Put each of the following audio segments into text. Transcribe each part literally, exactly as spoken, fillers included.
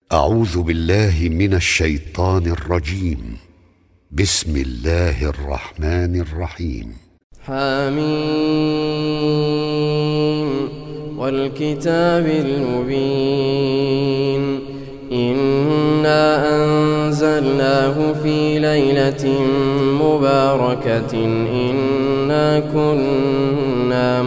أعوذ بالله من الشيطان الرجيم. بسم الله الرحمن الرحيم. حميم والكتاب المبين. إنا أنزلناه في ليلة مباركة إنا كنا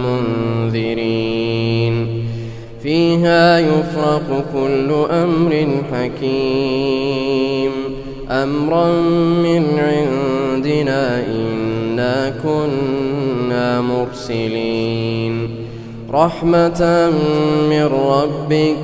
منذرين فيها يفرق كل أمر حكيم أمرا من عندنا إنا كنا مرسلين رحمة من ربك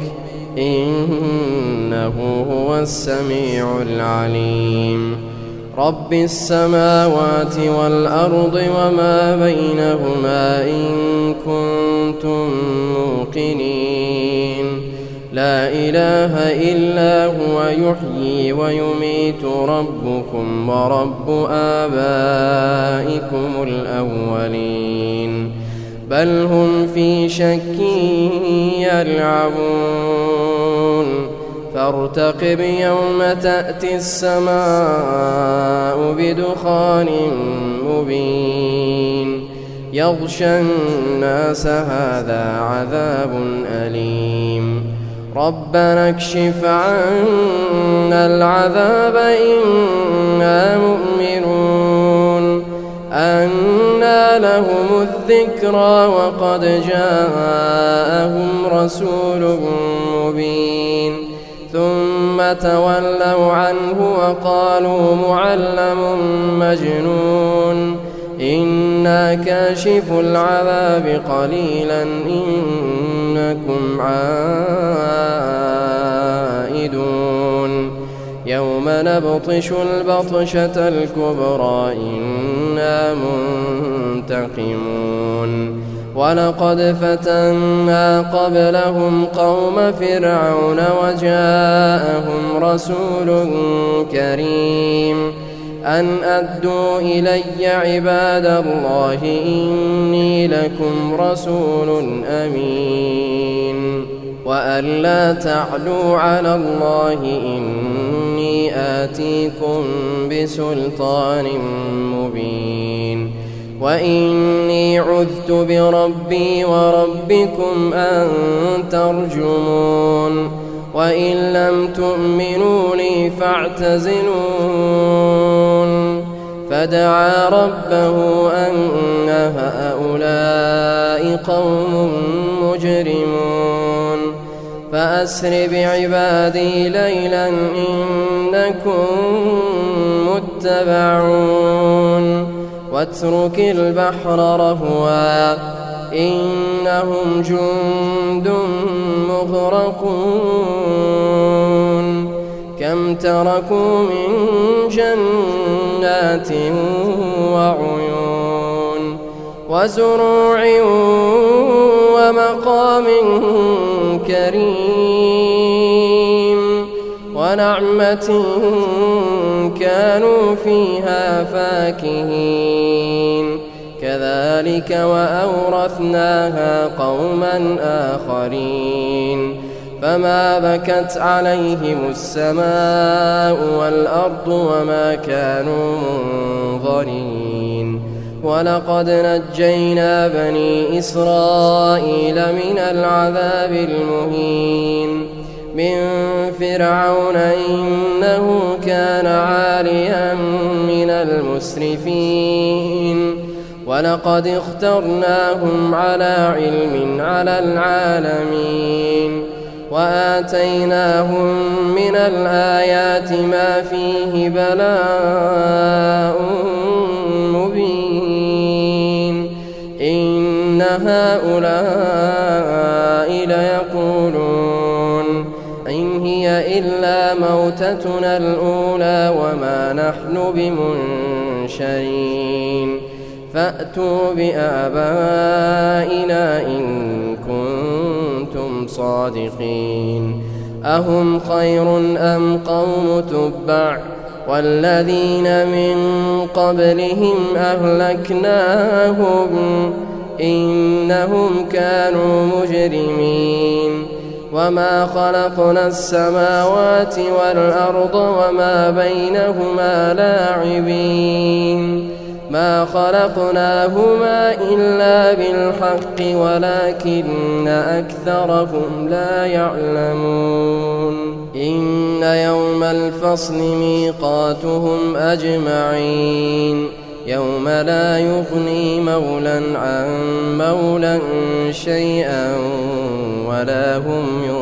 إنه هو السميع العليم رب السماوات والأرض وما بينهما إن كنتم موقنين لا إله إلا هو يحيي ويميت ربكم ورب آبائكم الأولين بل هم في شك يلعبون فارتقب يوم تأتي السماء بدخان مبين يغشى الناس هذا عذاب أليم ربنا اكشف عنا العذاب إنا مؤمنون أنى لهم الذكرى وقد جاءهم رسول مبين ثم تولوا عنه وقالوا معلم مجنون إنا كاشف العذاب قليلا إنكم عائدون يوم نبطش البطشة الكبرى إنا منتقمون ولقد فتنا قبلهم قوم فرعون وجاءهم رسول كريم أن أدوا إلي عباد الله إني لكم رسول أمين وأن لا تعلوا على الله إني آتيكم بسلطان مبين وإني عذت بربي وربكم أن ترجمون وإن لم تؤمنوا لي فاعتزلون فدعا ربه أن هؤلاء قوم مجرمون فأسر بعبادي ليلا إنكم متبعون واترك البحر رهوا إنهم جند مغرقون كم تركوا من جنات وعيون وزروع ومقام كريم ونعمة كانوا فيها فاكهين كذلك وأورثناها قوما آخرين فما بكت عليهم السماء والأرض وما كانوا منظرين ولقد نجينا بني إسرائيل من العذاب المهين من فرعون إنه كان عاليا من المسرفين ولقد اخترناهم على علم على العالمين وآتيناهم من الآيات ما فيه بلاء مبين إن هؤلاء ليقولون إن هي إلا موتتنا الأولى وما نحن بمنشرين فأتوا بآبائنا إن كنتم صادقين أهم خير أم قوم تبع والذين من قبلهم أهلكناهم إنهم كانوا مجرمين وما خلقنا السماوات والأرض وما بينهما لاعبين ما خلقناهما إلا بالحق ولكن أكثرهم لا يعلمون إن يوم الفصل ميقاتهم أجمعين يوم لا يغني مولى عن مولى شيئا ولا هم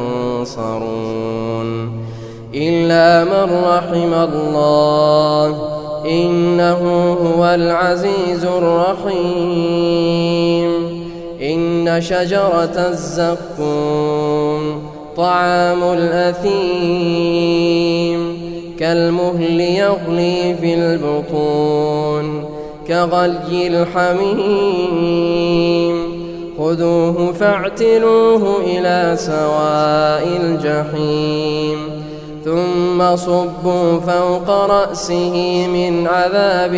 ينصرون إلا من رحم الله إنه هو العزيز الرحيم إن شجرة الزقوم طعام الأثيم كالمهل يغلي في البطون كغلي الحميم خذوه فاعتلوه إلى سواء الجحيم ثم صبوا فوق رأسه من عذاب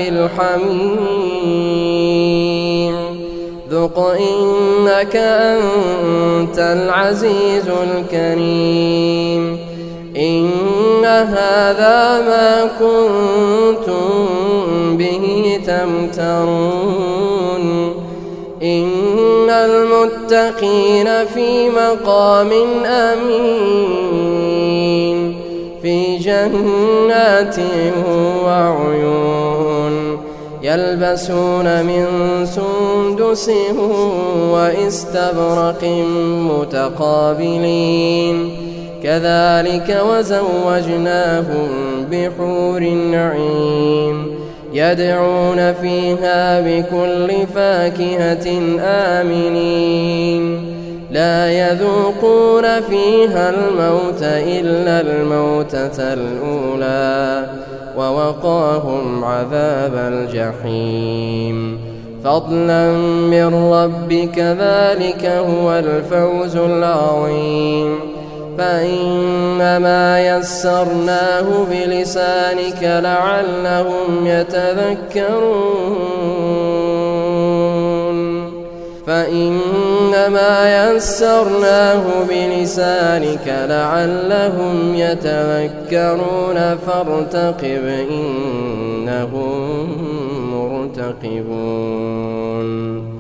الحميم ذق إنك أنت العزيز الكريم إن هذا ما كنتم به تمترون إن المتقين في مقام أمين في جنات وعيون يلبسون من سندس واستبرق متقابلين كذلك وزوجناهم بحور عين يدعون فيها بكل فاكهة آمنين لا يذوقون فيها الموت إلا الموتة الأولى ووقاهم عذاب الجحيم فضلا من ربك ذلك هو الفوز العظيم فإنما يسرناه بلسانك لعلهم يتذكرون فإنما يسرناه بلسانك لعلهم يتذكرون فارتقب إنهم مرتقبون